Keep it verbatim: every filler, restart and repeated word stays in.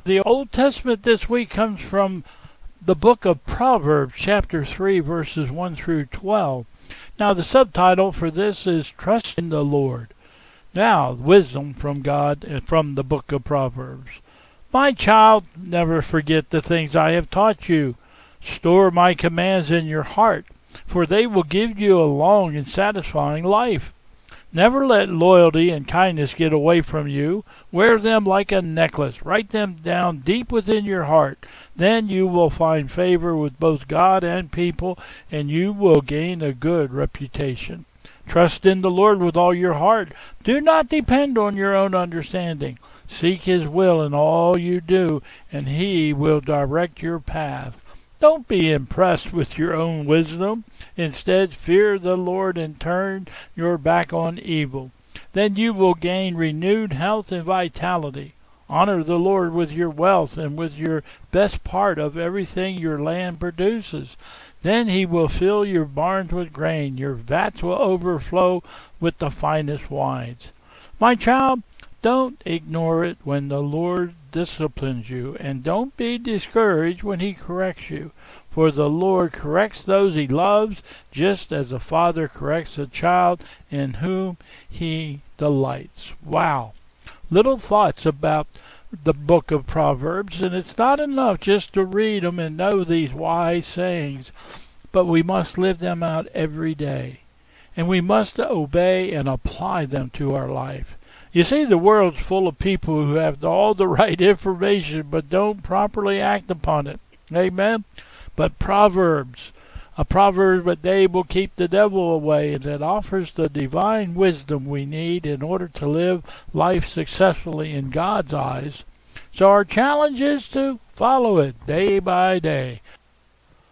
The Old Testament this week comes from the book of Proverbs, chapter three, verses one through twelve. Now, the subtitle for this is Trust in the Lord. Now, wisdom from God and from the book of Proverbs. My child, never forget the things I have taught you. Store my commands in your heart, for they will give you a long and satisfying life. Never let loyalty and kindness get away from you. Wear them like a necklace. Write them down deep within your heart. Then you will find favor with both God and people, and you will gain a good reputation. Trust in the Lord with all your heart. Do not depend on your own understanding. Seek His will in all you do, and He will direct your path. Don't be impressed with your own wisdom. Instead, fear the Lord and turn your back on evil. Then you will gain renewed health and vitality. Honor the Lord with your wealth and with your best part of everything your land produces. Then He will fill your barns with grain. Your vats will overflow with the finest wines. My child, don't ignore it when the Lord disciplines you, and don't be discouraged when He corrects you. For the Lord corrects those He loves, just as a father corrects a child in whom He delights. Wow. Little thoughts about the book of Proverbs, and it's not enough just to read them and know these wise sayings, but we must live them out every day. And we must obey and apply them to our life. You see, the world's full of people who have all the right information but don't properly act upon it. Amen? But Proverbs, a proverb a day will keep the devil away, and it offers the divine wisdom we need in order to live life successfully in God's eyes. So our challenge is to follow it day by day.